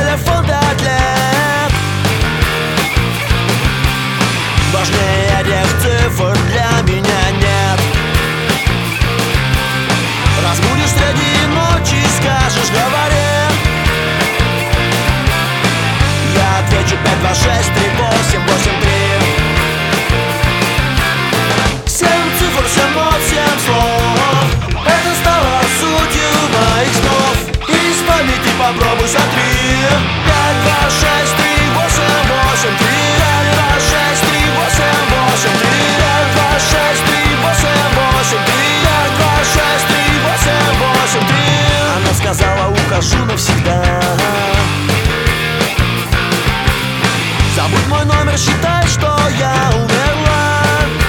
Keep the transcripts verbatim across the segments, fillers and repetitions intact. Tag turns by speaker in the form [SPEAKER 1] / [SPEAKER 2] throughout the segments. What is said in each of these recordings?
[SPEAKER 1] телефон пять лет. Важнее этих цифр для меня нет. Разбудишь среди ночи, скажешь, говори. Я отвечу пять два шесть три восемь восемь три. Семь цифр, семь нот, семь слов. Это стало сутью моих снов. Из памяти попробуй сотри. Пять два шесть три восемь восемь три. Пять два шесть три восемь восемь три. Пять два шесть три восемь восемь три. Пять два шесть три восемь восемь три. Она сказала, ухожу навсегда. Забудь мой номер, считай, что я умерла.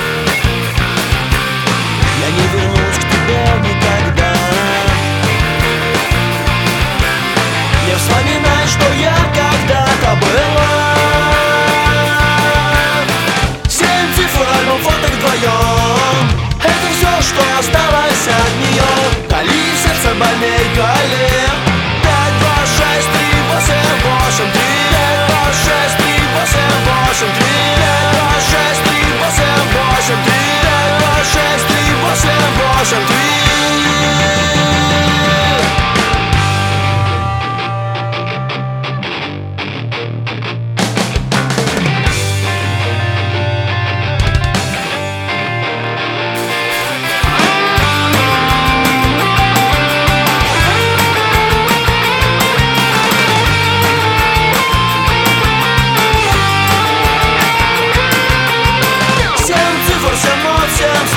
[SPEAKER 1] Я не вернусь к тебе никогда. Не вспоминай, что я когда-то была. Семь цифр, альбом фоток вдвоем. Это все, что осталось от нее. Кали в сердце больней, кали. Пять два шесть три восемь восемь три. Пять два шесть три восемь восемь три. Пять два шесть три восемь восемь три. Пять два шесть три восемь восемь три.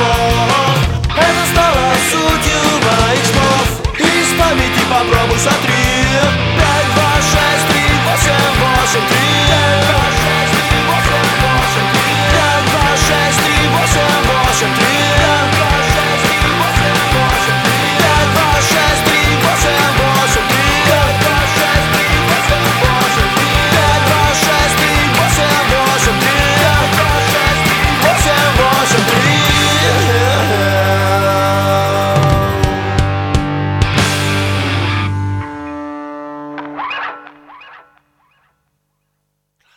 [SPEAKER 1] Это стало сутью моих снов. Из памяти попробуй сотри.